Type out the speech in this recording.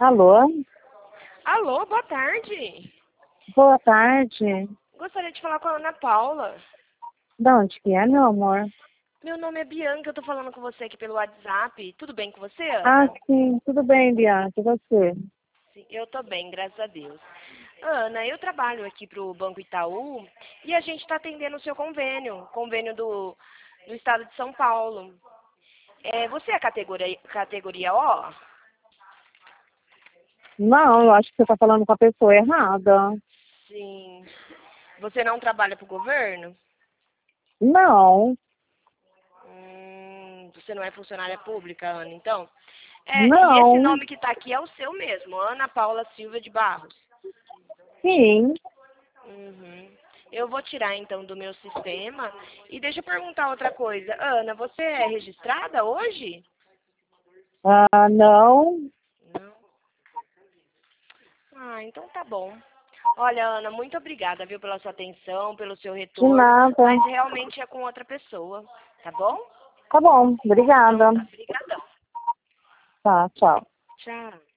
Alô? Alô, boa tarde. Boa tarde. Gostaria de falar com a Ana Paula. De onde que é, meu amor? Meu nome é Bianca, eu tô falando com você aqui pelo WhatsApp. Tudo bem com você, Ah, Ana? sim. Tudo bem, Bianca. E você? Sim, eu tô bem, graças a Deus. Ana, eu trabalho aqui pro Banco Itaú e a gente está atendendo o seu convênio do Estado de São Paulo. Você é a categoria O? Não, eu acho que você está falando com a pessoa errada. Sim. Você não trabalha pro governo? Não, Você não é funcionária pública, Ana, então? E esse não. nome que está aqui é o seu mesmo, Ana Paula Silva de Barros. Sim. Uhum. Eu vou tirar então do meu sistema. E deixa eu perguntar outra coisa. Ana, você é registrada hoje? Ah, não. Não. Ah, então tá bom. Olha, Ana, muito obrigada, viu, pela sua atenção, pelo seu De retorno, nada. mas realmente é com outra pessoa, tá bom? Tá bom. Então Obrigada. tá, brigadão. Tá, tchau. Tchau.